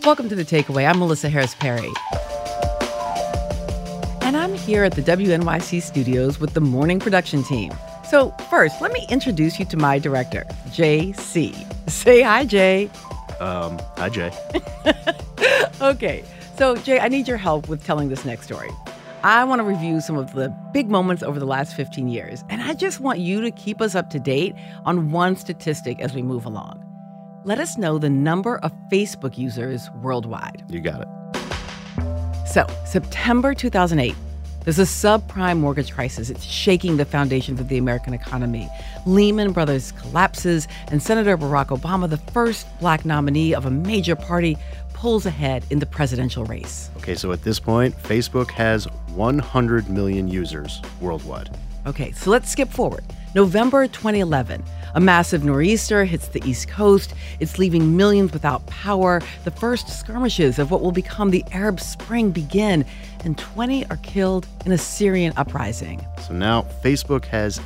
Welcome to The Takeaway. I'm Melissa Harris Perry. And I'm here at the WNYC studios with the morning production team. So first, let me introduce you to my director, JC. Say hi, Jay. Hi, Jay. Okay, so Jay, I need your help with telling this next story. I want to review some of the big moments over the last 15 years, and I just want you to keep us up to date on one statistic as we move along. Let us know the number of Facebook users worldwide. You got it. So, September 2008, there's a subprime mortgage crisis. It's shaking the foundations of the American economy. Lehman Brothers collapses, and Senator Barack Obama, the first black nominee of a major party, pulls ahead in the presidential race. Okay, so at this point, Facebook has 100 million users worldwide. Okay, so let's skip forward. November 2011, a massive nor'easter hits the East Coast. It's leaving millions without power. The first skirmishes of what will become the Arab Spring begin, and 20 are killed in a Syrian uprising. So now Facebook has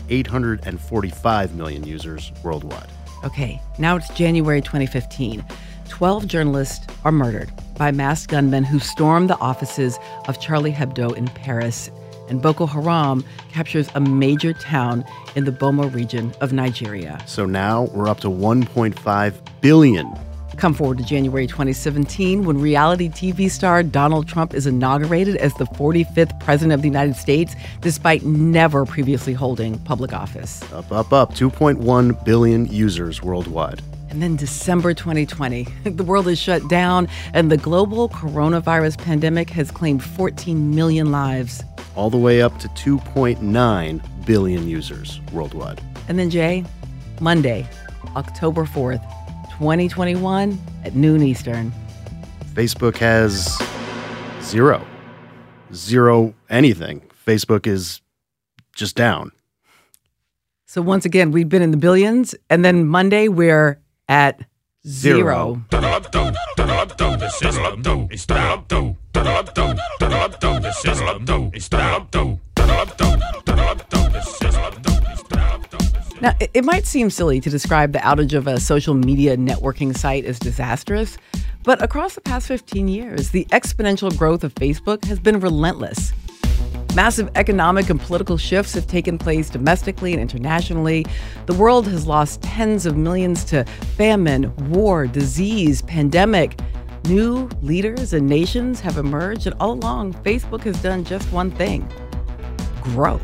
845 million users worldwide. Okay, now it's January 2015. 12 journalists are murdered by masked gunmen who stormed the offices of Charlie Hebdo in Paris. And Boko Haram captures a major town in the Bomo region of Nigeria. So now we're up to 1.5 billion. Come forward to January 2017 when reality TV star Donald Trump is inaugurated as the 45th president of the United States, despite never previously holding public office. Up. 2.1 billion users worldwide. And then December 2020, the world is shut down and the global coronavirus pandemic has claimed 14 million lives. All the way up to 2.9 billion users worldwide. And then, Jay, Monday, October 4th, 2021 at noon Eastern. Facebook has zero anything. Facebook is just down. So once again, we've been in the billions, and then Monday we're at zero. Now, it might seem silly to describe the outage of a social media networking site as disastrous, but across the past 15 years, the exponential growth of Facebook has been relentless. Massive economic and political shifts have taken place domestically and internationally. The world has lost tens of millions to famine, war, disease, pandemic. New leaders and nations have emerged, and all along, Facebook has done just one thing: grow.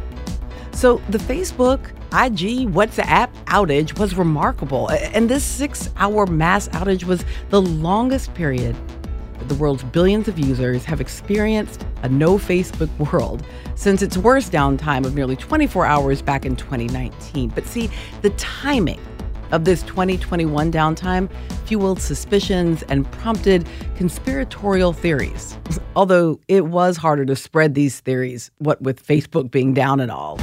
So the Facebook, IG, WhatsApp outage was remarkable, and this 6-hour mass outage was the longest period that the world's billions of users have experienced a no Facebook world since its worst downtime of nearly 24 hours back in 2019. But see, the timing of this 2021 downtime fueled suspicions and prompted conspiratorial theories, although it was harder to spread these theories, what with Facebook being down and all.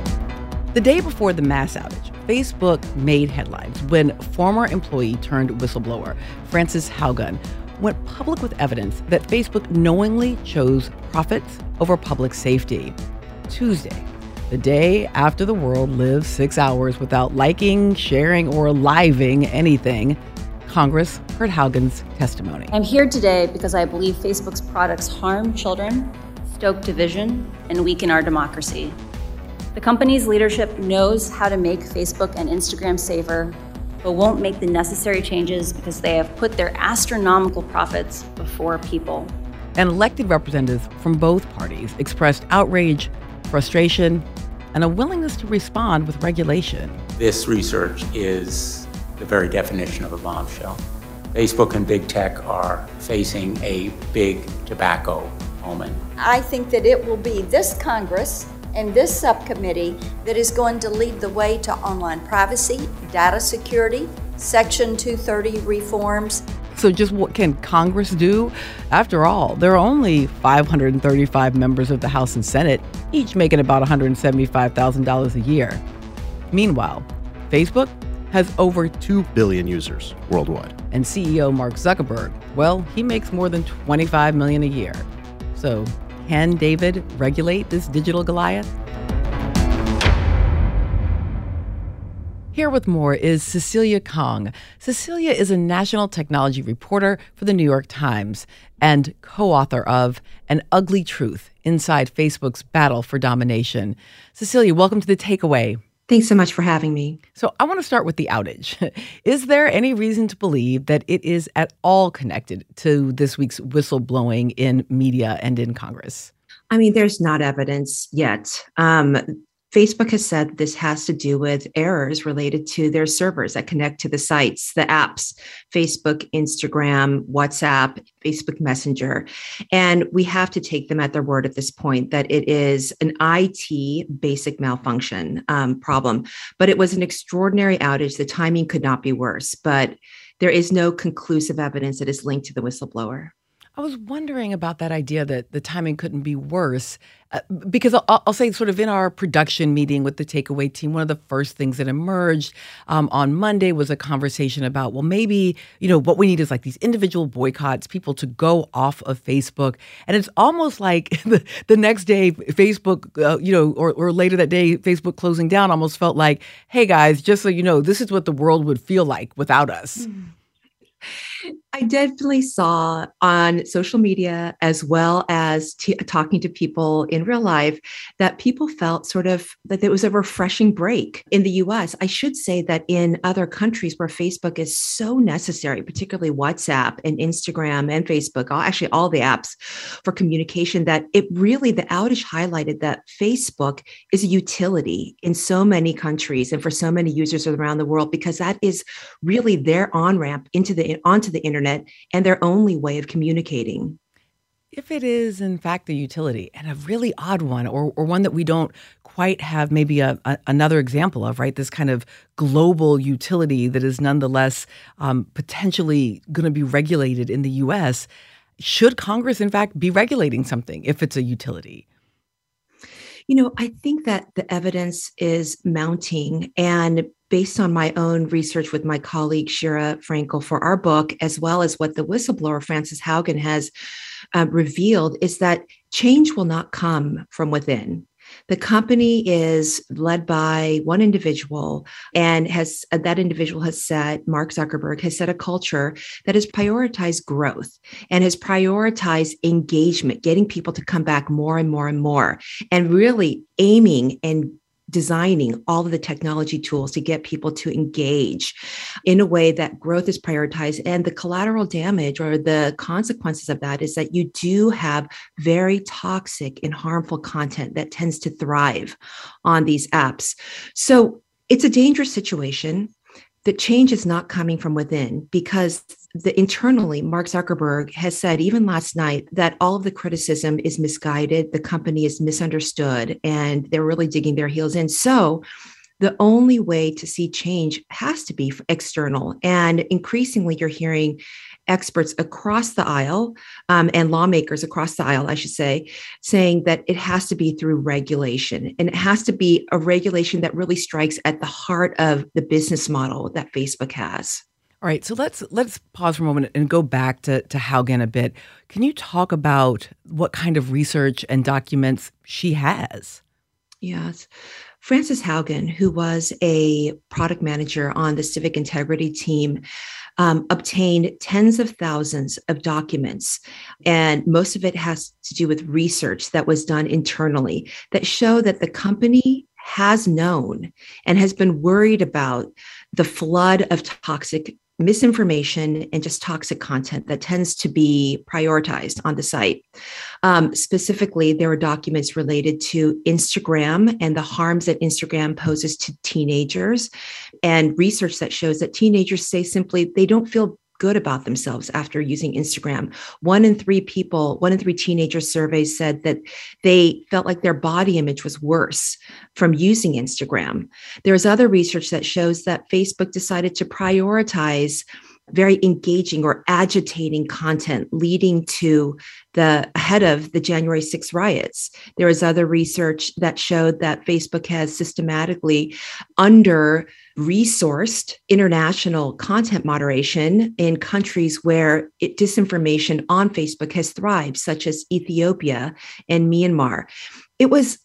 The day before the mass outage, Facebook made headlines when former employee turned whistleblower Frances Haugen went public with evidence that Facebook knowingly chose profits over public safety. Tuesday, the day after the world lived 6 hours without liking, sharing, or living anything, Congress heard Haugen's testimony. I'm here today because I believe Facebook's products harm children, stoke division, and weaken our democracy. The company's leadership knows how to make Facebook and Instagram safer, but won't make the necessary changes because they have put their astronomical profits before people. And elected representatives from both parties expressed outrage, frustration, and a willingness to respond with regulation. This research is the very definition of a bombshell. Facebook and big tech are facing a big tobacco moment. I think that it will be this Congress and this subcommittee that is going to lead the way to online privacy, data security, Section 230 reforms. So just what can Congress do? After all, there are only 535 members of the House and Senate, each making about $175,000 a year. Meanwhile, Facebook has over 2 billion users worldwide. And CEO Mark Zuckerberg, well, he makes more than $25 million a year. So can David regulate this digital Goliath? Here with more is Cecilia Kong. Cecilia is a national technology reporter for the New York Times and co-author of An Ugly Truth: Inside Facebook's Battle for Domination. Cecilia, welcome to The Takeaway. Thanks so much for having me. So I want to start with the outage. Is there any reason to believe that it is at all connected to this week's whistleblowing in media and in Congress? I mean, there's not evidence yet. Facebook has said this has to do with errors related to their servers that connect to the sites, the apps, Facebook, Instagram, WhatsApp, Facebook Messenger. And we have to take them at their word at this point that it is an IT basic malfunction problem. But it was an extraordinary outage. The timing could not be worse, but there is no conclusive evidence that is linked to the whistleblower. I was wondering about that idea that the timing couldn't be worse, because I'll say sort of in our production meeting with the Takeaway team, one of the first things that emerged on Monday was a conversation about, well, maybe, what we need is like these individual boycotts, people to go off of Facebook. And it's almost like the next day, Facebook, or later that day, Facebook closing down almost felt like, hey, guys, just so you know, this is what the world would feel like without us. I definitely saw on social media, as well as talking to people in real life, that people felt sort of that it was a refreshing break in the US. I should say that in other countries where Facebook is so necessary, particularly WhatsApp and Instagram and Facebook, actually all the apps for communication, that it really, the outage highlighted that Facebook is a utility in so many countries and for so many users around the world, because that is really their on-ramp onto the internet and their only way of communicating. If it is, in fact, a utility, and a really odd one, or one that we don't quite have maybe another example of, right? This kind of global utility that is nonetheless potentially going to be regulated in the U.S., should Congress, in fact, be regulating something if it's a utility? I think that the evidence is mounting, and based on my own research with my colleague Shira Frankel for our book, as well as what the whistleblower Frances Haugen has revealed, is that change will not come from within. The company is led by one individual, and that individual has said, Mark Zuckerberg has set a culture that has prioritized growth and has prioritized engagement, getting people to come back more and more and more, and really aiming and designing all of the technology tools to get people to engage in a way that growth is prioritized. And the collateral damage or the consequences of that is that you do have very toxic and harmful content that tends to thrive on these apps. So it's a dangerous situation. The change is not coming from within, because internally, Mark Zuckerberg has said, even last night, that all of the criticism is misguided, the company is misunderstood, and they're really digging their heels in. So the only way to see change has to be external. And increasingly, you're hearing experts across the aisle and lawmakers across the aisle, I should say, saying that it has to be through regulation. And it has to be a regulation that really strikes at the heart of the business model that Facebook has. All right, so let's pause for a moment and go back to Haugen a bit. Can you talk about what kind of research and documents she has? Yes. Frances Haugen, who was a product manager on the civic integrity team, obtained tens of thousands of documents, and most of it has to do with research that was done internally that show that the company has known and has been worried about the flood of toxic misinformation and just toxic content that tends to be prioritized on the site. Specifically, there were documents related to Instagram and the harms that Instagram poses to teenagers, and research that shows that teenagers say simply they don't feel good about themselves after using Instagram. 1 in 3 teenagers surveyed said that they felt like their body image was worse from using Instagram. There's other research that shows that Facebook decided to prioritize very engaging or agitating content leading to ahead of the January 6th riots. There was other research that showed that Facebook has systematically under-resourced international content moderation in countries where disinformation on Facebook has thrived, such as Ethiopia and Myanmar. It was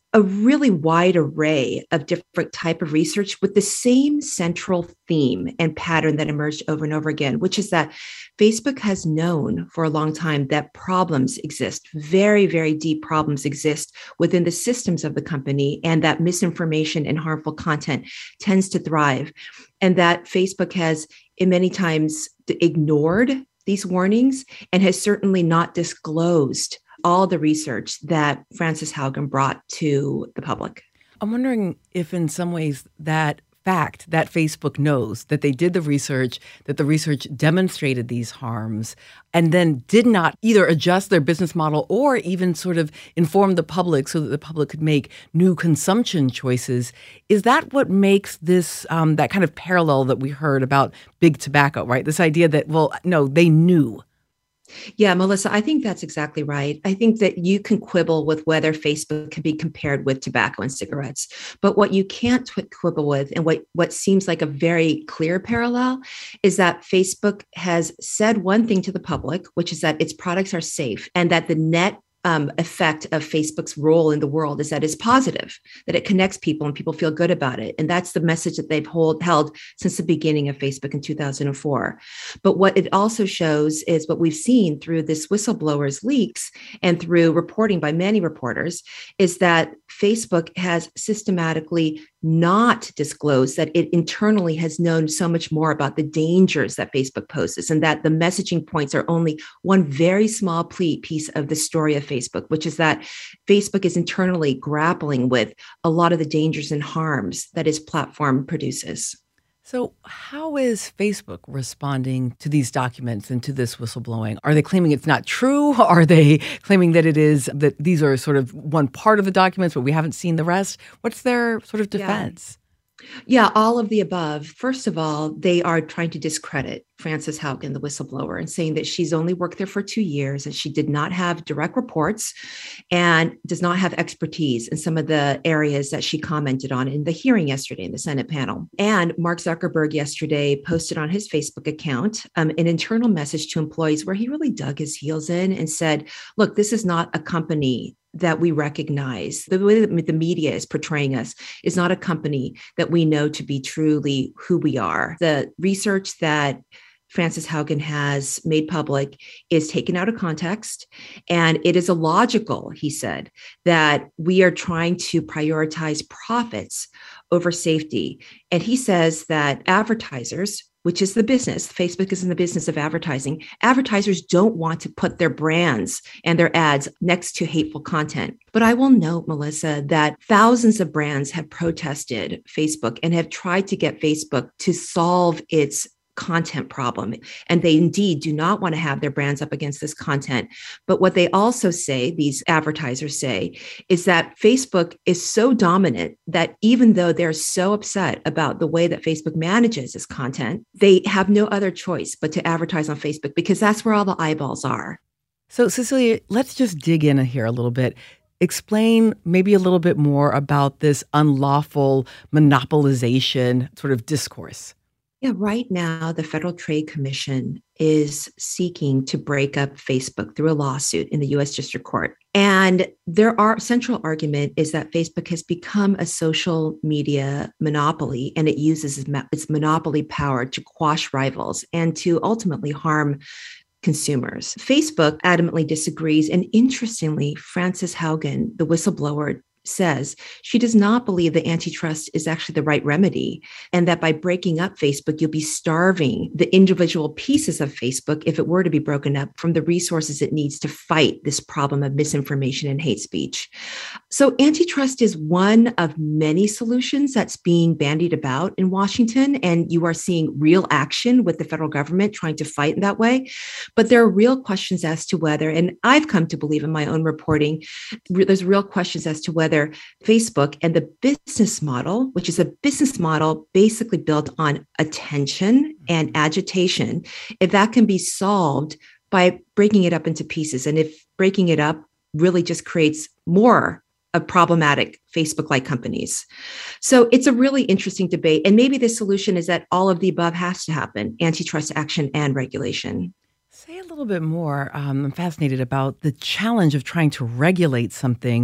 a really wide array of different type of research with the same central theme and pattern that emerged over and over again, which is that Facebook has known for a long time that problems exist, very, very deep problems exist within the systems of the company, and that misinformation and harmful content tends to thrive, and that Facebook has in many times ignored these warnings and has certainly not disclosed all the research that Frances Haugen brought to the public. I'm wondering if in some ways that fact that Facebook knows that they did the research, that the research demonstrated these harms, and then did not either adjust their business model or even sort of inform the public so that the public could make new consumption choices. Is that what makes this, that kind of parallel that we heard about big tobacco, right? This idea that, well, no, they knew. Yeah, Melissa, I think that's exactly right. I think that you can quibble with whether Facebook can be compared with tobacco and cigarettes. But what you can't quibble with, and what seems like a very clear parallel, is that Facebook has said one thing to the public, which is that its products are safe and that the net effect of Facebook's role in the world is that it's positive, that it connects people and people feel good about it. And that's the message that they've held since the beginning of Facebook in 2004. But what it also shows is what we've seen through this whistleblower's leaks and through reporting by many reporters is that Facebook has systematically not disclosed that it internally has known so much more about the dangers that Facebook poses, and that the messaging points are only one very small piece of the story of Facebook, which is that Facebook is internally grappling with a lot of the dangers and harms that its platform produces. So how is Facebook responding to these documents and to this whistleblowing? Are they claiming it's not true? Are they claiming that it is, that these are sort of one part of the documents, but we haven't seen the rest? What's their sort of defense? Yeah, all of the above. First of all, they are trying to discredit Frances Haugen, the whistleblower, and saying that she's only worked there for 2 years and she did not have direct reports and does not have expertise in some of the areas that she commented on in the hearing yesterday in the Senate panel. And Mark Zuckerberg yesterday posted on his Facebook account an internal message to employees where he really dug his heels in and said, look, this is not a company that we recognize. The way that the media is portraying us is not a company that we know to be truly who we are. The research that Frances Haugen has made public is taken out of context. And it is illogical, he said, that we are trying to prioritize profits over safety. And he says that advertisers, which is the business, Facebook is in the business of advertising. Advertisers don't want to put their brands and their ads next to hateful content. But I will note, Melissa, that thousands of brands have protested Facebook and have tried to get Facebook to solve its content problem. And they indeed do not want to have their brands up against this content. But what they also say, these advertisers say, is that Facebook is so dominant that even though they're so upset about the way that Facebook manages its content, they have no other choice but to advertise on Facebook because that's where all the eyeballs are. So, Cecilia, let's just dig in here a little bit. Explain maybe a little bit more about this unlawful monopolization sort of discourse. Yeah, right now, the Federal Trade Commission is seeking to break up Facebook through a lawsuit in the U.S. District Court. And our central argument is that Facebook has become a social media monopoly, and it uses its monopoly power to quash rivals and to ultimately harm consumers. Facebook adamantly disagrees. And interestingly, Frances Haugen, the whistleblower, says she does not believe that antitrust is actually the right remedy, and that by breaking up Facebook, you'll be starving the individual pieces of Facebook, if it were to be broken up, from the resources it needs to fight this problem of misinformation and hate speech. So antitrust is one of many solutions that's being bandied about in Washington, and you are seeing real action with the federal government trying to fight in that way. But there are real questions as to whether, and I've come to believe in my own reporting, there's real questions as to whether Facebook and the business model, which is a business model basically built on attention and agitation, if that can be solved by breaking it up into pieces. And if breaking it up really just creates more of problematic Facebook-like companies. So it's a really interesting debate. And maybe the solution is that all of the above has to happen: antitrust action and regulation. Say a little bit more. I'm fascinated about the challenge of trying to regulate something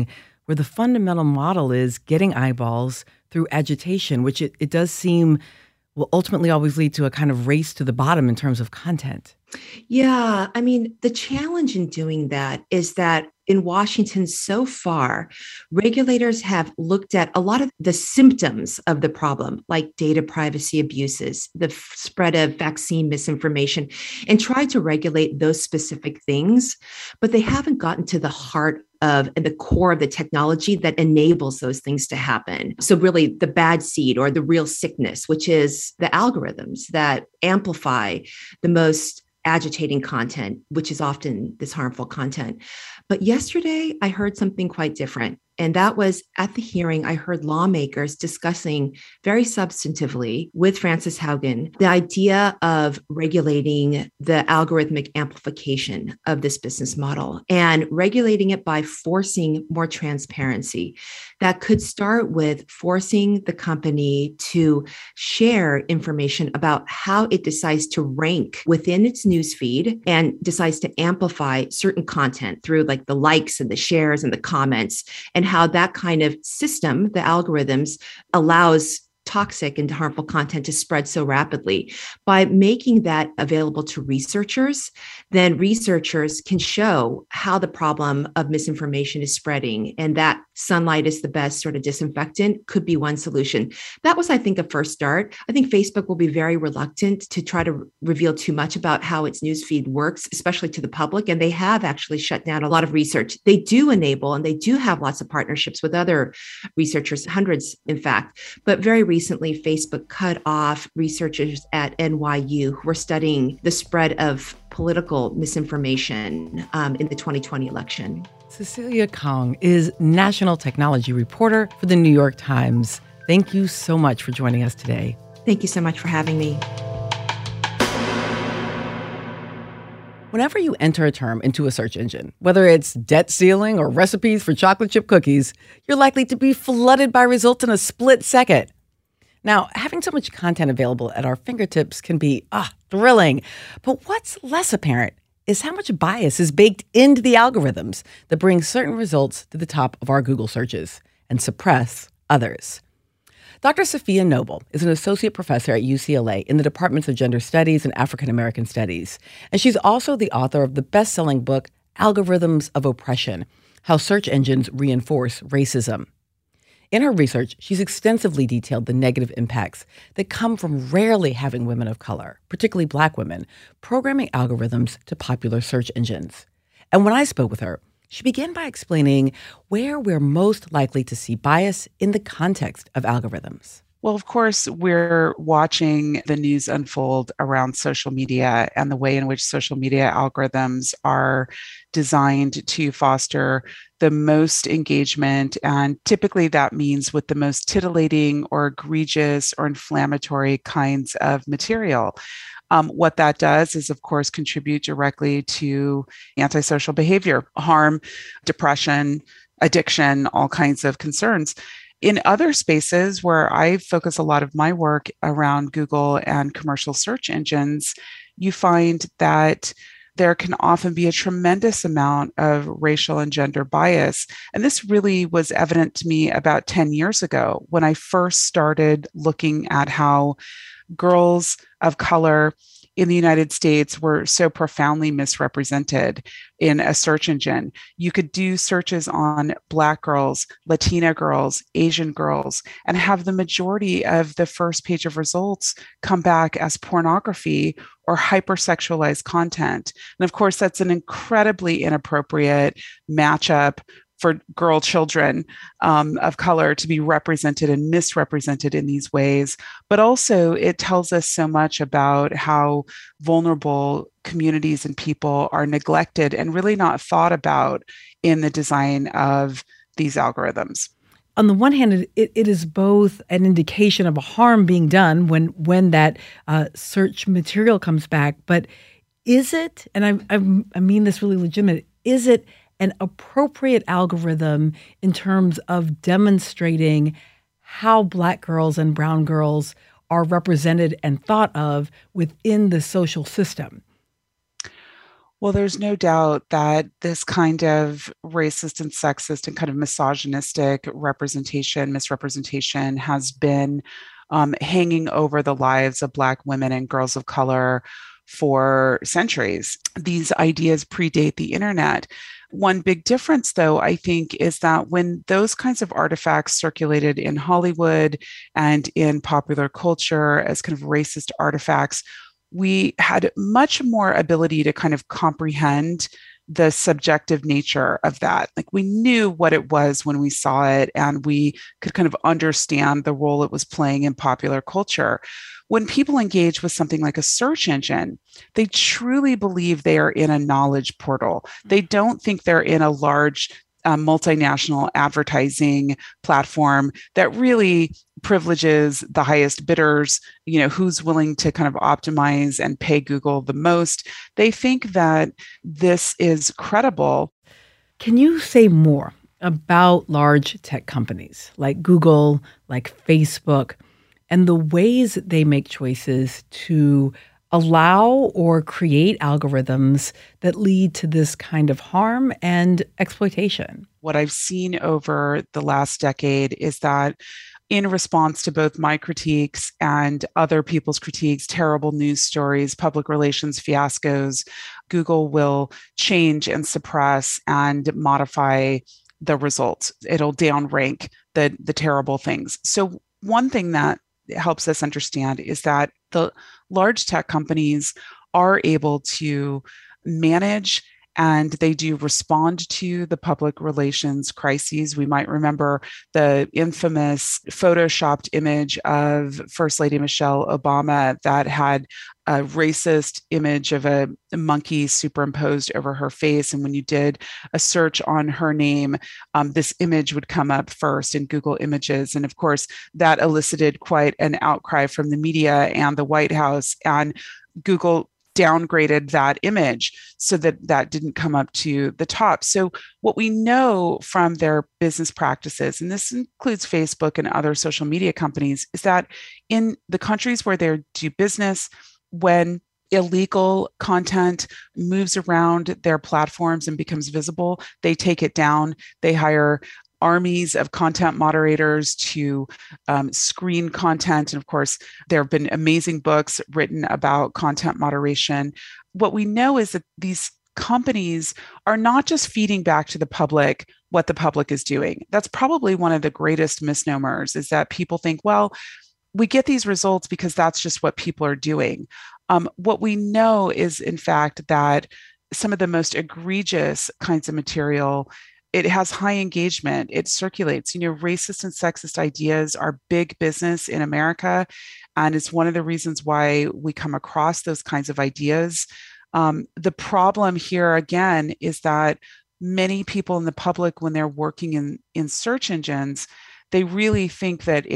where the fundamental model is getting eyeballs through agitation, which it does seem will ultimately always lead to a kind of race to the bottom in terms of content. Yeah, I mean, the challenge in doing that is that in Washington so far, regulators have looked at a lot of the symptoms of the problem, like data privacy abuses, the spread of vaccine misinformation, and tried to regulate those specific things, but they haven't gotten to the heart of and the core of the technology that enables those things to happen. So really the bad seed or the real sickness, which is the algorithms that amplify the most agitating content, which is often this harmful content. But yesterday, I heard something quite different. And that was at the hearing, I heard lawmakers discussing very substantively with Frances Haugen the idea of regulating the algorithmic amplification of this business model and regulating it by forcing more transparency. That could start with forcing the company to share information about how it decides to rank within its newsfeed and decides to amplify certain content through like the likes and the shares and the comments, and how that kind of system, the algorithms, allows toxic and harmful content to spread so rapidly. By making that available to researchers, then researchers can show how the problem of misinformation is spreading, and that sunlight is the best sort of disinfectant could be one solution. That was, I think, a first start. I think Facebook will be very reluctant to try to reveal too much about how its newsfeed works, especially to the public, and they have actually shut down a lot of research. They do enable, and they do have lots of partnerships with other researchers, hundreds, in fact, but very recently, Facebook cut off researchers at NYU who were studying the spread of political misinformation in the 2020 election. Cecilia Kang is national technology reporter for the New York Times. Thank you so much for joining us today. Thank you so much for having me. Whenever you enter a term into a search engine, whether it's debt ceiling or recipes for chocolate chip cookies, you're likely to be flooded by results in a split second. Now, having so much content available at our fingertips can be thrilling. But what's less apparent is how much bias is baked into the algorithms that bring certain results to the top of our Google searches and suppress others. Dr. Safiya Noble is an associate professor at UCLA in the Departments of Gender Studies and African American Studies. And she's also the author of the best-selling book, Algorithms of Oppression: How Search Engines Reinforce Racism. In her research, she's extensively detailed the negative impacts that come from rarely having women of color, particularly Black women, programming algorithms to popular search engines. And when I spoke with her, she began by explaining where we're most likely to see bias in the context of algorithms. Well, of course, we're watching the news unfold around social media and the way in which social media algorithms are designed to foster the most engagement. And typically that means with the most titillating or egregious or inflammatory kinds of material. What that does is, of course, contribute directly to antisocial behavior, harm, depression, addiction, all kinds of concerns. In other spaces where I focus a lot of my work around Google and commercial search engines, you find that there can often be a tremendous amount of racial and gender bias. And this really was evident to me about 10 years ago when I first started looking at how girls of color in the United States were so profoundly misrepresented in a search engine. You could do searches on Black girls, Latina girls, Asian girls, and have the majority of the first page of results come back as pornography or hypersexualized content. And of course, that's an incredibly inappropriate matchup for girl children of color to be represented and misrepresented in these ways. But also it tells us so much about how vulnerable communities and people are neglected and really not thought about in the design of these algorithms. On the one hand, it is both an indication of a harm being done when that search material comes back, but is it, and I mean this really legitimate, is it an appropriate algorithm in terms of demonstrating how Black girls and brown girls are represented and thought of within the social system? Well, there's no doubt that this kind of racist and sexist and kind of misogynistic misrepresentation has been hanging over the lives of Black women and girls of color for centuries. These ideas predate the internet. One big difference, though, I think, is that when those kinds of artifacts circulated in Hollywood and in popular culture as kind of racist artifacts, we had much more ability to kind of comprehend the subjective nature of that. Like we knew what it was when we saw it, and we could kind of understand the role it was playing in popular culture. When people engage with something like a search engine, they truly believe they are in a knowledge portal. They don't think they're in a large multinational advertising platform that really privileges the highest bidders, who's willing to kind of optimize and pay Google the most. They think that this is credible. Can you say more about large tech companies like Google, like Facebook, and the ways that they make choices to allow or create algorithms that lead to this kind of harm and exploitation? What I've seen over the last decade is that in response to both my critiques and other people's critiques, terrible news stories, public relations fiascos, Google will change and suppress and modify the results. It'll downrank the terrible things. So one thing that helps us understand is that the large tech companies are able to manage and they do respond to the public relations crises. We might remember the infamous photoshopped image of First Lady Michelle Obama that had a racist image of a monkey superimposed over her face. And when you did a search on her name, this image would come up first in Google Images. And of course, that elicited quite an outcry from the media and the White House. And Google downgraded that image so that didn't come up to the top. So what we know from their business practices, and this includes Facebook and other social media companies, is that in the countries where they do business, when illegal content moves around their platforms and becomes visible, they take it down. They hire armies of content moderators to screen content. And of course, there have been amazing books written about content moderation. What we know is that these companies are not just feeding back to the public what the public is doing. That's probably one of the greatest misnomers, is that people think, well, we get these results because that's just what people are doing. What we know is, in fact, that some of the most egregious kinds of material, it has high engagement. It circulates. Racist and sexist ideas are big business in America. And it's one of the reasons why we come across those kinds of ideas. The problem here, again, is that many people in the public, when they're working in search engines, they really think that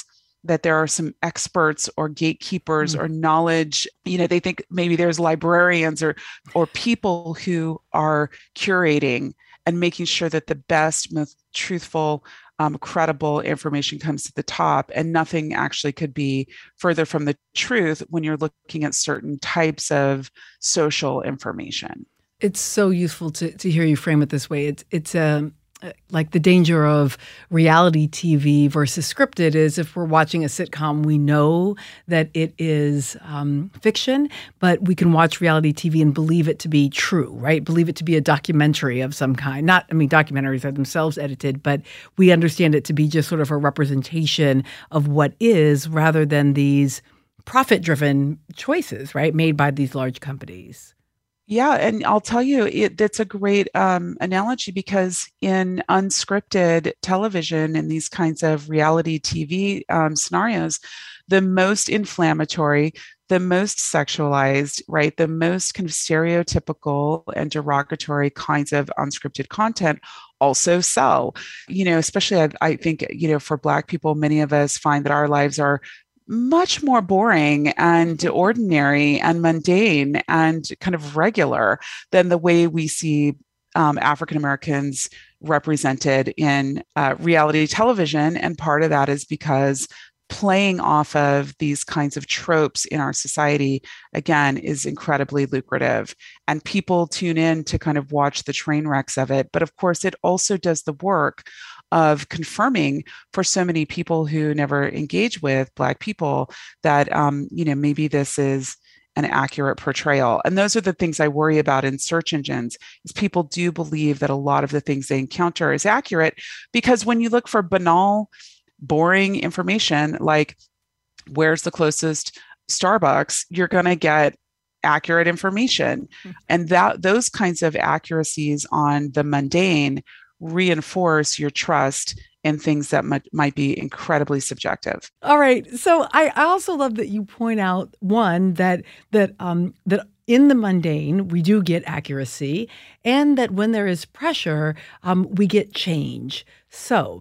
there are some experts or gatekeepers or knowledge. They think maybe there's librarians or people who are curating and making sure that the best, most truthful, credible information comes to the top, and nothing actually could be further from the truth when you're looking at certain types of social information. It's so useful to hear you frame it this way. It's like the danger of reality TV versus scripted is, if we're watching a sitcom, we know that it is fiction, but we can watch reality TV and believe it to be true, right? Believe it to be a documentary of some kind. Documentaries are themselves edited, but we understand it to be just sort of a representation of what is, rather than these profit-driven choices, right, made by these large companies. Yeah, and I'll tell you, that's a great analogy, because in unscripted television and these kinds of reality TV scenarios, the most inflammatory, the most sexualized, right, the most kind of stereotypical and derogatory kinds of unscripted content also sell. Especially I think, for Black people, many of us find that our lives are much more boring and ordinary and mundane and kind of regular than the way we see African Americans represented in reality television. And part of that is because playing off of these kinds of tropes in our society, again, is incredibly lucrative. And people tune in to kind of watch the train wrecks of it. But of course, it also does the work of confirming for so many people who never engage with Black people that, maybe this is an accurate portrayal. And those are the things I worry about in search engines, is people do believe that a lot of the things they encounter is accurate, because when you look for banal, boring information like where's the closest Starbucks, you're going to get accurate information. And those kinds of accuracies on the mundane reinforce your trust in things that might be incredibly subjective. All right. So I also love that you point out, one, that in the mundane, we do get accuracy, and that when there is pressure, we get change. So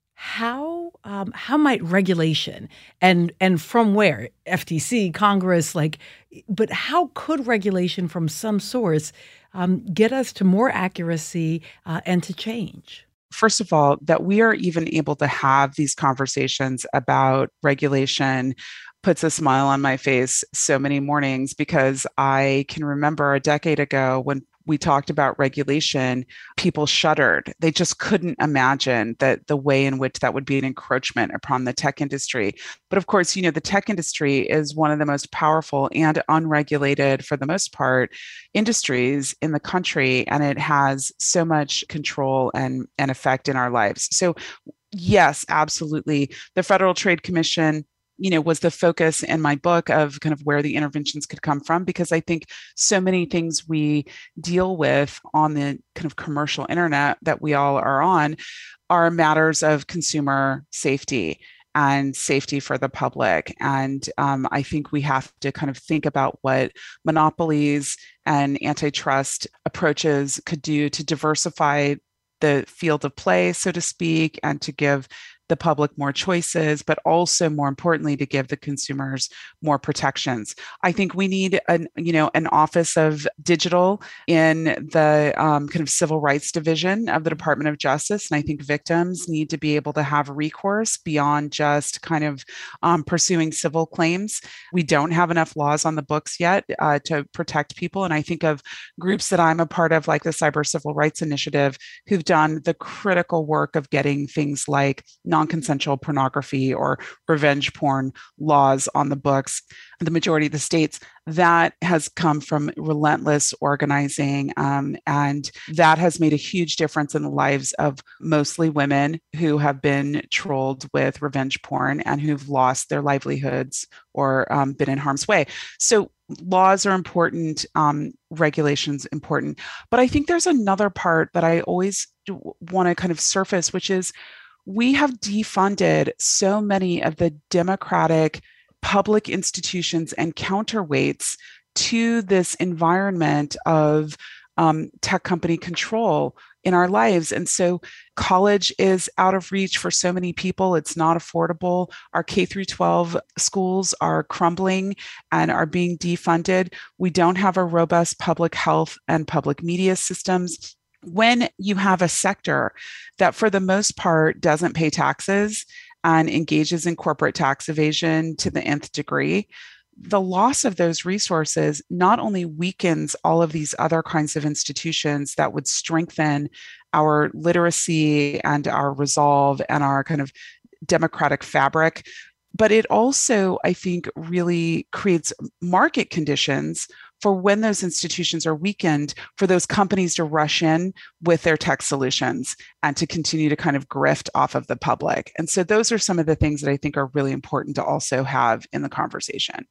how might regulation and from where? FTC, Congress, but how could regulation from some source get us to more accuracy and to change? First of all, that we are even able to have these conversations about regulation puts a smile on my face so many mornings, because I can remember a decade ago when we talked about regulation, people shuddered. They just couldn't imagine that the way in which that would be an encroachment upon the tech industry. But of course, the tech industry is one of the most powerful and unregulated, for the most part, industries in the country, and it has so much control and effect in our lives. So yes, absolutely. The Federal Trade Commission was the focus in my book of kind of where the interventions could come from, because I think so many things we deal with on the kind of commercial internet that we all are on are matters of consumer safety and safety for the public. And I think we have to kind of think about what monopolies and antitrust approaches could do to diversify the field of play, so to speak, and to give the public more choices, but also more importantly, to give the consumers more protections. I think we need an office of digital in the kind of civil rights division of the Department of Justice. And I think victims need to be able to have recourse beyond just kind of pursuing civil claims. We don't have enough laws on the books yet to protect people. And I think of groups that I'm a part of, like the Cyber Civil Rights Initiative, who've done the critical work of getting things like non-consensual pornography or revenge porn laws on the books. The majority of the states, that has come from relentless organizing, and that has made a huge difference in the lives of mostly women who have been trolled with revenge porn and who've lost their livelihoods or been in harm's way. So laws are important, regulations important. But I think there's another part that I always want to kind of surface, which is we have defunded so many of the democratic public institutions and counterweights to this environment of tech company control in our lives. And so college is out of reach for so many people. It's not affordable. Our K through 12 schools are crumbling and are being defunded. We don't have a robust public health and public media systems. When you have a sector that for the most part doesn't pay taxes and engages in corporate tax evasion to the nth degree, the loss of those resources not only weakens all of these other kinds of institutions that would strengthen our literacy and our resolve and our kind of democratic fabric, but it also, I think, really creates market conditions for when those institutions are weakened, for those companies to rush in with their tech solutions and to continue to kind of grift off of the public. And so those are some of the things that I think are really important to also have in the conversation.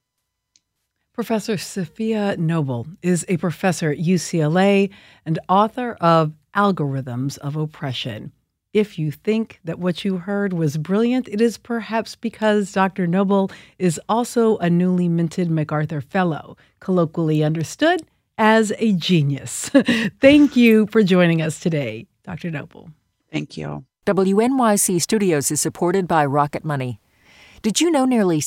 Professor Safiya Noble is a professor at UCLA and author of Algorithms of Oppression. If you think that what you heard was brilliant, it is perhaps because Dr. Noble is also a newly minted MacArthur Fellow, colloquially understood as a genius. Thank you for joining us today, Dr. Noble. Thank you. WNYC Studios is supported by Rocket Money. Did you know nearly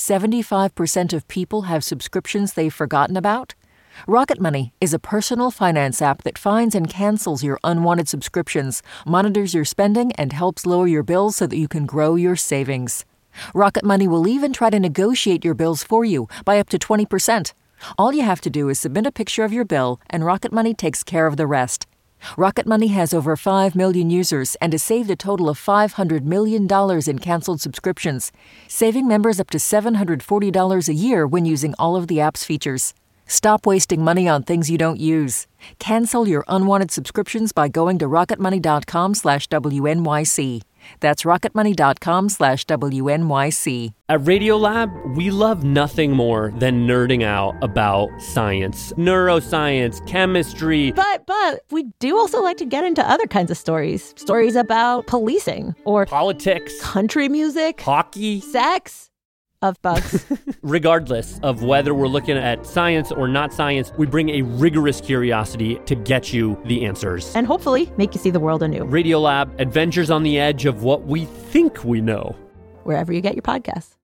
75% of people have subscriptions they've forgotten about? Rocket Money is a personal finance app that finds and cancels your unwanted subscriptions, monitors your spending, and helps lower your bills so that you can grow your savings. Rocket Money will even try to negotiate your bills for you by up to 20%. All you have to do is submit a picture of your bill, and Rocket Money takes care of the rest. Rocket Money has over 5 million users and has saved a total of $500 million in canceled subscriptions, saving members up to $740 a year when using all of the app's features. Stop wasting money on things you don't use. Cancel your unwanted subscriptions by going to rocketmoney.com/WNYC. That's rocketmoney.com/WNYC. At Radiolab, we love nothing more than nerding out about science, neuroscience, chemistry. But we do also like to get into other kinds of stories. Stories about policing or politics, country music, hockey, sex. Of bugs. Regardless of whether we're looking at science or not science, we bring a rigorous curiosity to get you the answers. And hopefully make you see the world anew. Radiolab, adventures on the edge of what we think we know. Wherever you get your podcasts.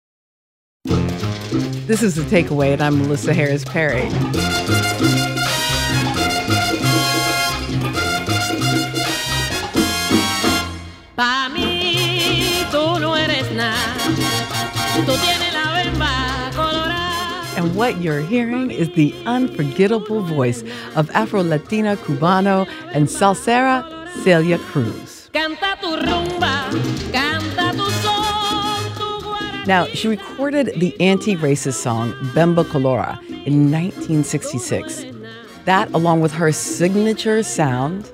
This is The Takeaway, and I'm Melissa Harris Perry. Pa' mí, tú no eres nada. And what you're hearing is the unforgettable voice of Afro-Latina Cubano and salsera Celia Cruz. Now, she recorded the anti-racist song Bemba Colora in 1966. That, along with her signature sound,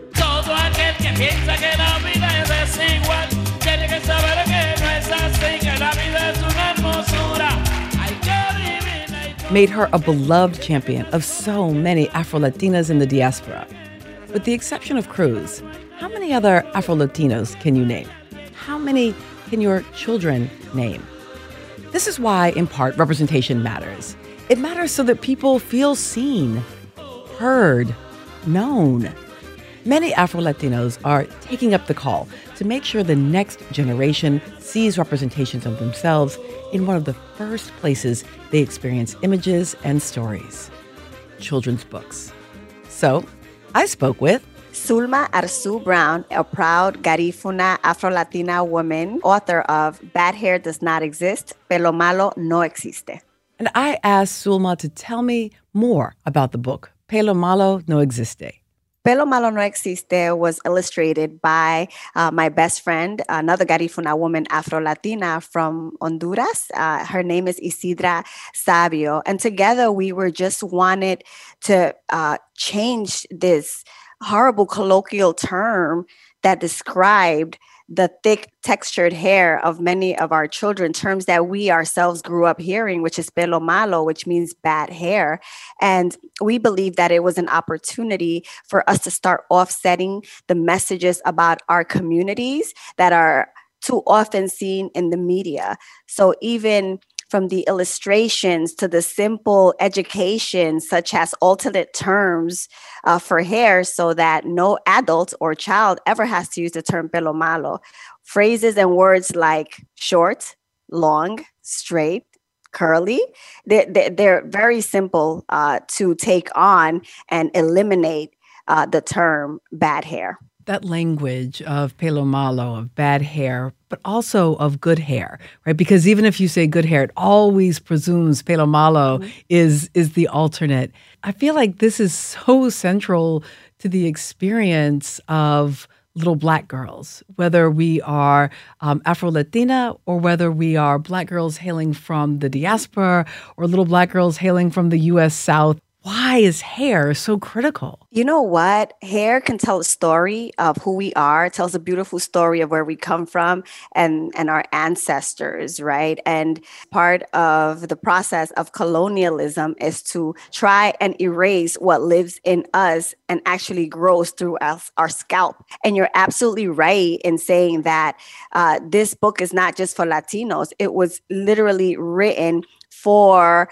made her a beloved champion of so many Afro-Latinas in the diaspora. With the exception of Cruz, how many other Afro-Latinos can you name? How many can your children name? This is why, in part, representation matters. It matters so that people feel seen, heard, known. Many Afro-Latinos are taking up the call to make sure the next generation sees representations of themselves in one of the first places they experience images and stories: children's books. So, I spoke with Zulma Arzu Brown, a proud Garifuna Afro-Latina woman, author of Bad Hair Does Not Exist, Pelo Malo No Existe. And I asked Zulma to tell me more about the book, Pelo Malo No Existe. Pelo Malo No Existe was illustrated by my best friend, another Garifuna woman, Afro-Latina from Honduras. Her name is Isidra Sabio. And together we were just wanted to change this horrible colloquial term that described the thick textured hair of many of our children, terms that we ourselves grew up hearing, which is pelo malo, which means bad hair. And we believe that it was an opportunity for us to start offsetting the messages about our communities that are too often seen in the media. So even from the illustrations to the simple education, such as alternate terms for hair, so that no adult or child ever has to use the term pelo malo. Phrases and words like short, long, straight, curly, they're very simple to take on and eliminate the term bad hair. That language of pelo malo, of bad hair, but also of good hair, right? Because even if you say good hair, it always presumes pelo malo is the alternate. I feel like this is so central to the experience of little Black girls, whether we are Afro-Latina or whether we are Black girls hailing from the diaspora or little Black girls hailing from the U.S. South. Why is hair so critical? You know what? Hair can tell a story of who we are. It tells a beautiful story of where we come from and our ancestors, right? And part of the process of colonialism is to try and erase what lives in us and actually grows through our scalp. And you're absolutely right in saying that this book is not just for Latinos. It was literally written for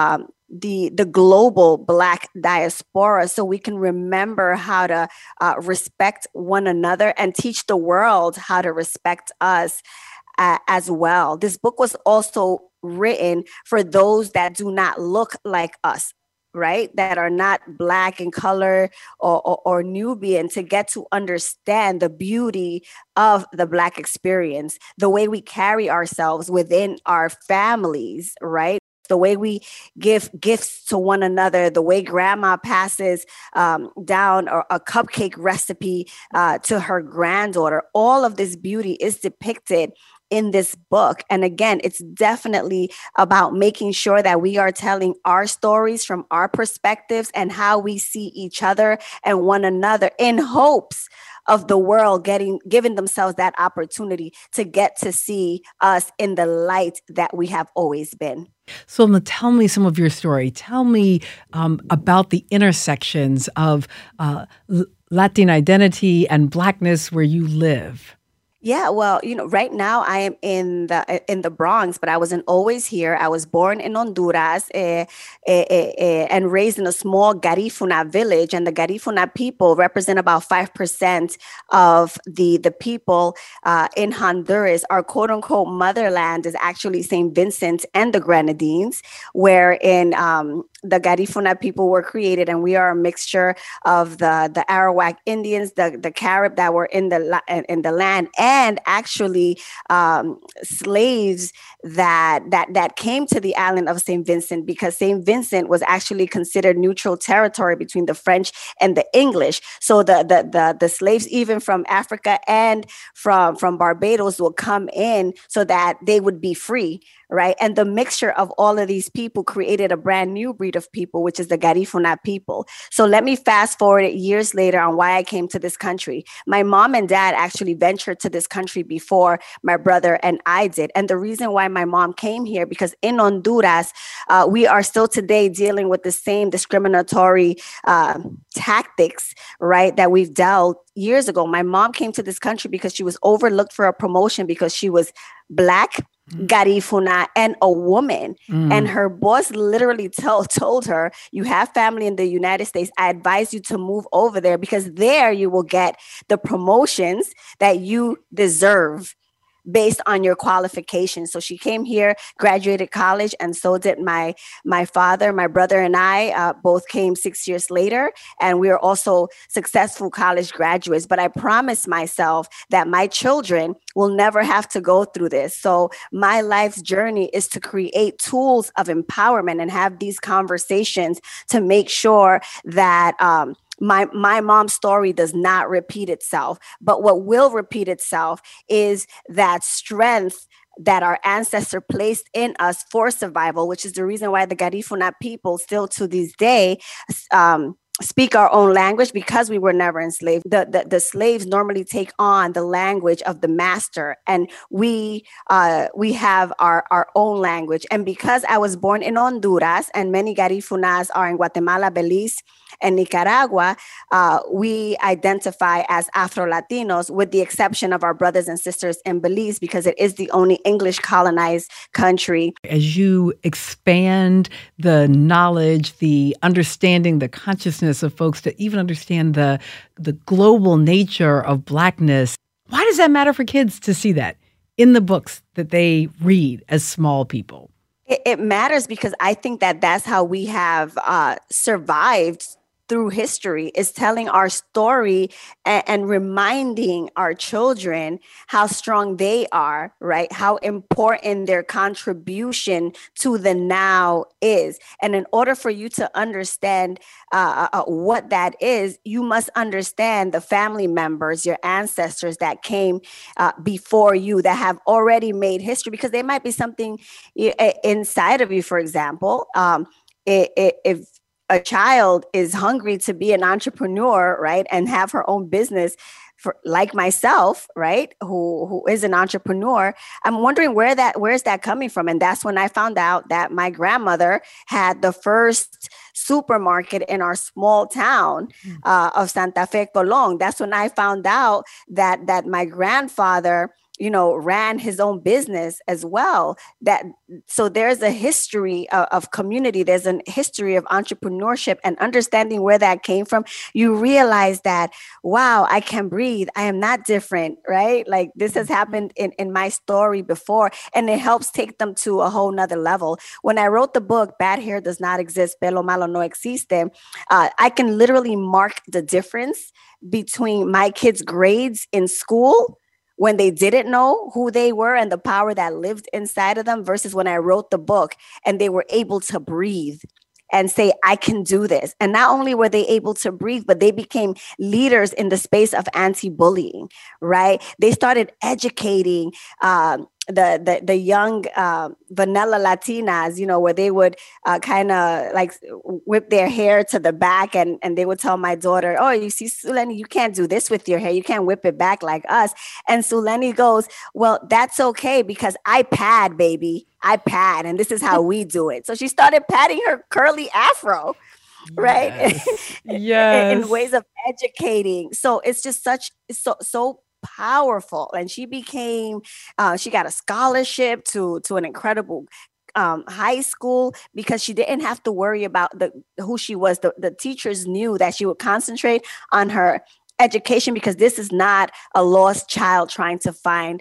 the global Black diaspora, so we can remember how to respect one another and teach the world how to respect us as well. This book was also written for those that do not look like us. right, that are not Black in color or Nubian, to get to understand the beauty of the Black experience, the way we carry ourselves within our families, right? The way we give gifts to one another, the way grandma passes down a cupcake recipe to her granddaughter. All of this beauty is depicted in this book. And again, it's definitely about making sure that we are telling our stories from our perspectives and how we see each other and one another, in hopes of the world giving themselves that opportunity to get to see us in the light that we have always been. Sulma, tell me some of your story. Tell me about the intersections of Latin identity and Blackness where you live. Yeah, well, right now I am in the Bronx, but I wasn't always here. I was born in Honduras and raised in a small Garifuna village. And the Garifuna people represent about 5% of the people in Honduras. Our quote unquote motherland is actually St. Vincent and the Grenadines, wherein the Garifuna people were created, and we are a mixture of the Arawak Indians, the Carib that were in the land, and actually slaves that came to the island of St. Vincent, because St. Vincent was actually considered neutral territory between the French and the English. So the slaves, even from Africa and from Barbados, will come in so that they would be free. Right. And the mixture of all of these people created a brand new breed of people, which is the Garifuna people. So let me fast forward years later on why I came to this country. My mom and dad actually ventured to this country before my brother and I did. And the reason why my mom came here, because in Honduras, we are still today dealing with the same discriminatory tactics, right, that we've dealt years ago. My mom came to this country because she was overlooked for a promotion because she was Black, Garifuna, and a woman. And her boss literally told her, you have family in the United States. I advise you to move over there because there you will get the promotions that you deserve based on your qualifications. So she came here, graduated college, and so did my father. My brother and I both came 6 years later, and we are also successful college graduates. But I promised myself that my children will never have to go through this. So my life's journey is to create tools of empowerment and have these conversations to make sure that my mom's story does not repeat itself. But what will repeat itself is that strength that our ancestor placed in us for survival, which is the reason why the Garifuna people still to this day speak our own language, because we were never enslaved. The slaves normally take on the language of the master, and we have our own language. And because I was born in Honduras, and many Garifunas are in Guatemala, Belize, and Nicaragua, we identify as Afro-Latinos, with the exception of our brothers and sisters in Belize, because it is the only English colonized country. As you expand the knowledge, the understanding, the consciousness of folks to even understand the global nature of Blackness, why does that matter for kids to see that in the books that they read as small people? It matters because I think that that's how we have survived through history, is telling our story and reminding our children how strong they are, right? How important their contribution to the now is. And in order for you to understand what that is, you must understand the family members, your ancestors that came before you, that have already made history, because there might be something inside of you. For example, if a child is hungry to be an entrepreneur, right, and have her own business, like myself, right, who is an entrepreneur, I'm wondering where's that coming from? And that's when I found out that my grandmother had the first supermarket in our small town of Santa Fe, Colón. That's when I found out that my grandfather, ran his own business as well. So there's a history of community. There's a history of entrepreneurship, and understanding where that came from. You realize that, wow, I can breathe. I am not different, right? Like this has happened in my story before, and it helps take them to a whole nother level. When I wrote the book, Bad Hair Does Not Exist, Pelo Malo No Existe, I can literally mark the difference between my kids' grades in school when they didn't know who they were and the power that lived inside of them versus when I wrote the book and they were able to breathe and say, I can do this. And not only were they able to breathe, but they became leaders in the space of anti-bullying, right? They started educating the young vanilla Latinas, where they would kind of like whip their hair to the back, and they would tell my daughter, oh, you see, Suleni, you can't do this with your hair. You can't whip it back like us. And Suleni goes, well, that's okay because I pad, baby. I pad, and this is how we do it. So she started patting her curly afro, right? Yes. In ways of educating. So it's just so powerful. And she became, she got a scholarship to an incredible high school because she didn't have to worry about who she was. The teachers knew that she would concentrate on her education because this is not a lost child trying to find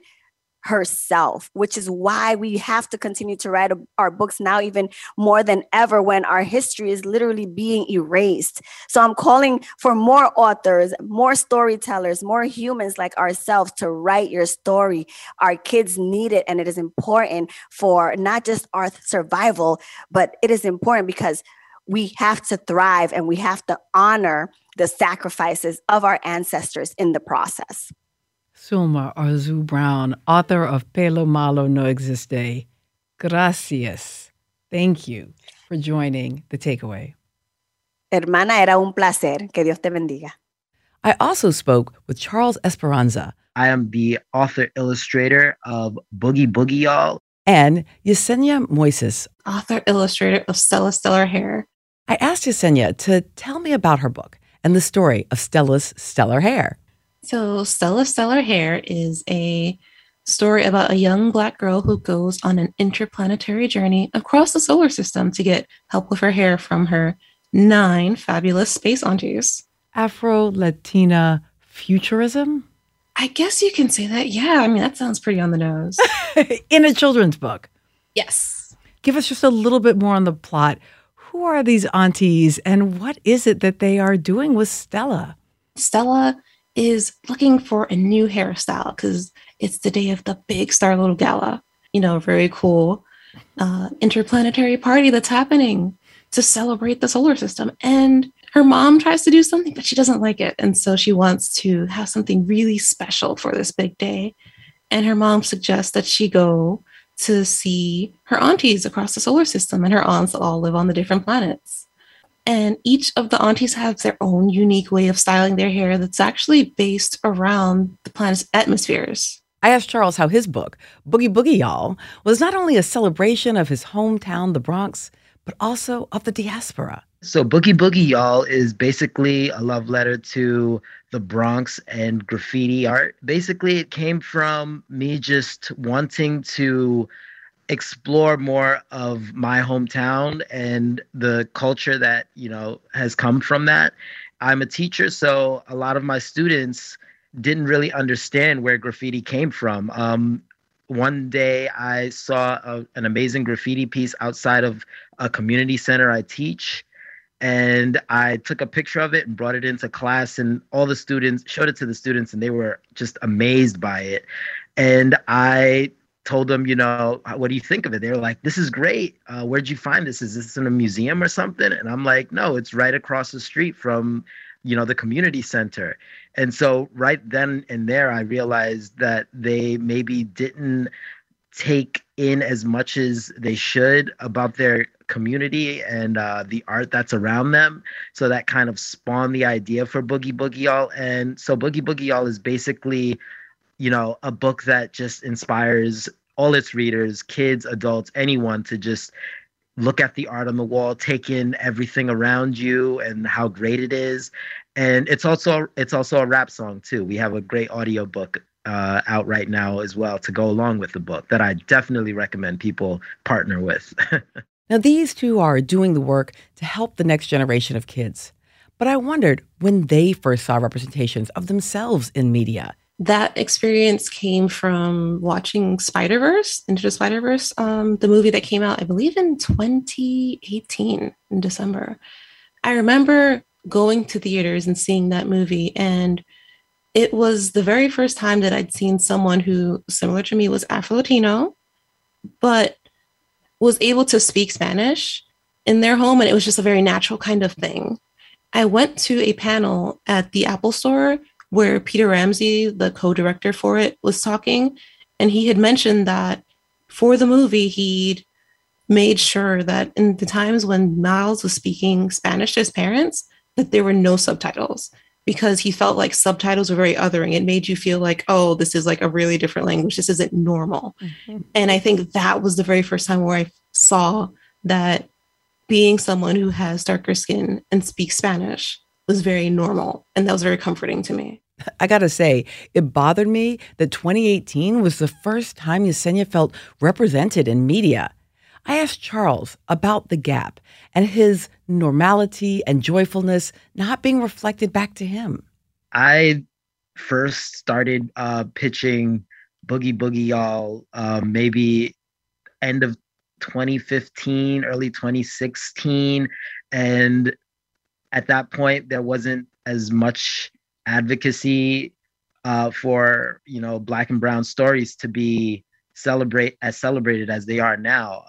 herself, which is why we have to continue to write our books now, even more than ever, when our history is literally being erased. So I'm calling for more authors, more storytellers, more humans like ourselves to write your story. Our kids need it, and it is important for not just our survival, but it is important because we have to thrive and we have to honor the sacrifices of our ancestors in the process. Sulma Arzu Brown, author of Pelo Malo No Existe. Gracias. Thank you for joining The Takeaway. Hermana, era un placer. Que Dios te bendiga. I also spoke with Charles Esperanza. I am the author-illustrator of Boogie Boogie Y'all. And Yesenia Moises, author-illustrator of Stella Stellar Hair. I asked Yesenia to tell me about her book and the story of Stella's stellar hair. So Stella Stellar Hair is a story about a young Black girl who goes on an interplanetary journey across the solar system to get help with her hair from her 9 fabulous space aunties. Afro-Latina futurism? I guess you can say that. Yeah, I mean, that sounds pretty on the nose. In a children's book. Yes. Give us just a little bit more on the plot. Who are these aunties and what is it that they are doing with Stella? Stella is looking for a new hairstyle because it's the day of the big Star Little Gala. Very cool interplanetary party that's happening to celebrate the solar system. And her mom tries to do something, but she doesn't like it. And so she wants to have something really special for this big day. And her mom suggests that she go to see her aunties across the solar system, and her aunts all live on the different planets. And each of the aunties has their own unique way of styling their hair that's actually based around the planet's atmospheres. I asked Charles how his book, Boogie Boogie Y'all, was not only a celebration of his hometown, the Bronx, but also of the diaspora. So Boogie Boogie Y'all is basically a love letter to the Bronx and graffiti art. Basically, it came from me just wanting to explore more of my hometown and the culture that, has come from that. I'm a teacher, so a lot of my students didn't really understand where graffiti came from. One day I saw an amazing graffiti piece outside of a community center I teach, and I took a picture of it and brought it into class, and all the students showed it to the students, and they were just amazed by it. And I told them, what do you think of it? They were like, this is great. Where'd you find this? Is this in a museum or something? And I'm like, no, it's right across the street from, the community center. And so right then and there, I realized that they maybe didn't take in as much as they should about their community and the art that's around them. So that kind of spawned the idea for Boogie Boogie Y'all. And so Boogie Boogie Y'all is basically a book that just inspires all its readers, kids, adults, anyone to just look at the art on the wall, take in everything around you and how great it is. And it's also a rap song too. We have a great audio book out right now as well to go along with the book that I definitely recommend people partner with. Now, these two are doing the work to help the next generation of kids. But I wondered when they first saw representations of themselves in media. That experience came from watching Spider-Verse, Into the Spider-Verse, the movie that came out, I believe, in 2018 in December. I remember going to theaters and seeing that movie, and it was the very first time that I'd seen someone who, similar to me, was Afro-Latino, but was able to speak Spanish in their home, and it was just a very natural kind of thing. I went to a panel at the Apple Store where Peter Ramsey, the co-director for it, was talking, and he had mentioned that for the movie, he'd made sure that in the times when Miles was speaking Spanish to his parents, that there were no subtitles, because he felt like subtitles were very othering. It made you feel like, oh, this is like a really different language. This isn't normal. Mm-hmm. And I think that was the very first time where I saw that being someone who has darker skin and speaks Spanish was very normal. And that was very comforting to me. I gotta say, it bothered me that 2018 was the first time Yesenia felt represented in media. I asked Charles about the gap and his normality and joyfulness not being reflected back to him. I first started pitching Boogie Boogie Y'all maybe end of 2015, early 2016. And at that point, there wasn't as much advocacy for, Black and brown stories to be celebrated as they are now.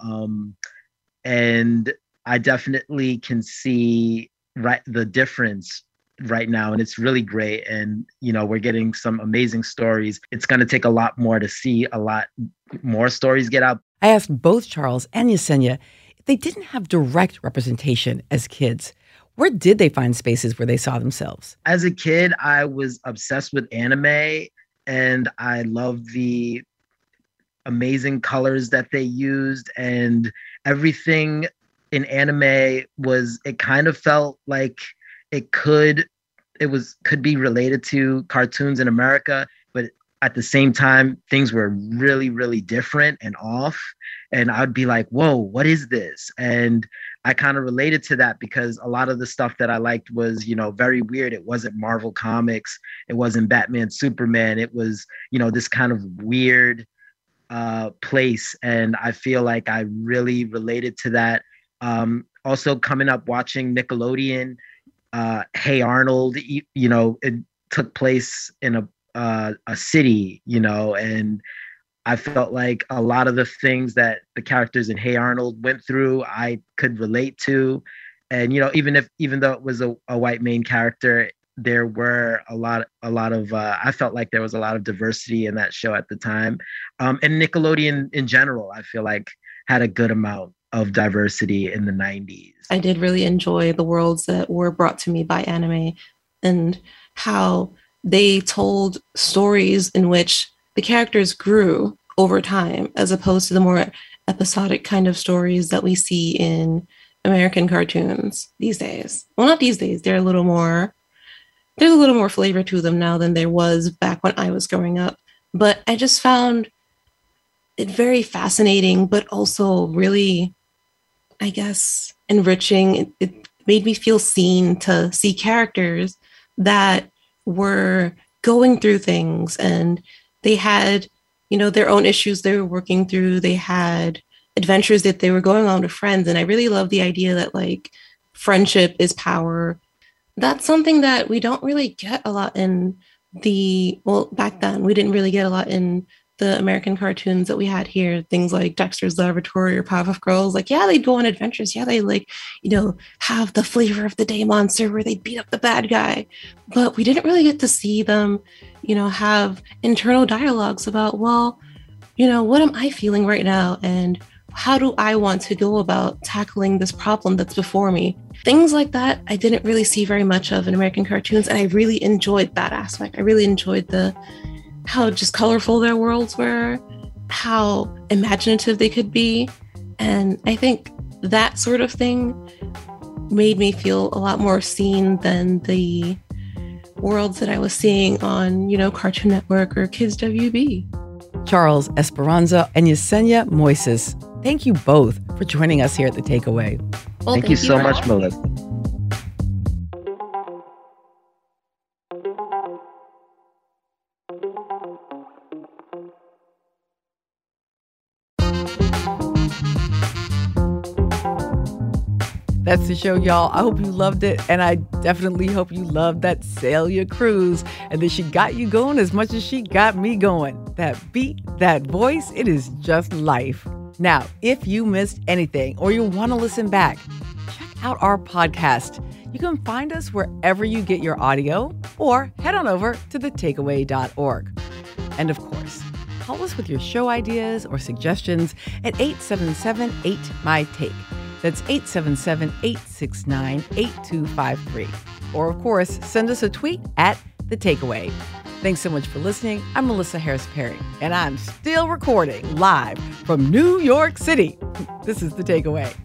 And I definitely can see the difference right now, and it's really great. And, we're getting some amazing stories. It's going to take a lot more to see a lot more stories get out. I asked both Charles and Yesenia if they didn't have direct representation as kids. Where did they find spaces where they saw themselves? As a kid, I was obsessed with anime, and I loved the amazing colors that they used, and everything in anime it kind of felt like it could be related to cartoons in America, but at the same time, things were really, really different and off. And I'd be like, whoa, what is this? And I kind of related to that because a lot of the stuff that I liked was, very weird. It wasn't Marvel Comics. It wasn't Batman, Superman. It was, this kind of weird place. And I feel like I really related to that. Also coming up watching Nickelodeon, Hey Arnold, it took place in a city, and I felt like a lot of the things that the characters in Hey Arnold went through, I could relate to. And, even though it was a white main character, there were a lot of, I felt like there was a lot of diversity in that show at the time. And Nickelodeon in general, I feel like had a good amount of diversity in the 90s. I did really enjoy the worlds that were brought to me by anime and how they told stories in which the characters grew over time, as opposed to the more episodic kind of stories that we see in American cartoons these days. Well, not these days. There's a little more flavor to them now than there was back when I was growing up. But I just found it very fascinating, but also really, I guess, enriching. It made me feel seen to see characters that were going through things, and they had, their own issues they were working through. They had adventures that they were going on with friends. And I really love the idea that friendship is power. That's something that we don't really get a lot in back then, we didn't really get a lot in the American cartoons that we had here. Things like Dexter's Laboratory or Powerpuff Girls. They'd go on adventures. Yeah, they have the flavor of the day monster where they'd beat up the bad guy. But we didn't really get to see them, have internal dialogues about, what am I feeling right now? And how do I want to go about tackling this problem that's before me? Things like that I didn't really see very much of in American cartoons, and I really enjoyed that aspect. I really enjoyed how just colorful their worlds were, how imaginative they could be. And I think that sort of thing made me feel a lot more seen than the worlds that I was seeing on, Cartoon Network or Kids WB. Charles Esperanza and Yesenia Moises, thank you both for joining us here at The Takeaway. Well, thank you so much, Melissa. That's the show, y'all. I hope you loved it, and I definitely hope you loved that Celia Cruz and that she got you going as much as she got me going. That beat, that voice, it is just life. Now, if you missed anything or you want to listen back, check out our podcast. You can find us wherever you get your audio or head on over to thetakeaway.org. And of course, call us with your show ideas or suggestions at 877-8-MY-TAKE. That's 877-869-8253. Or, of course, send us a tweet at The Takeaway. Thanks so much for listening. I'm Melissa Harris Perry, and I'm still recording live from New York City. This is The Takeaway.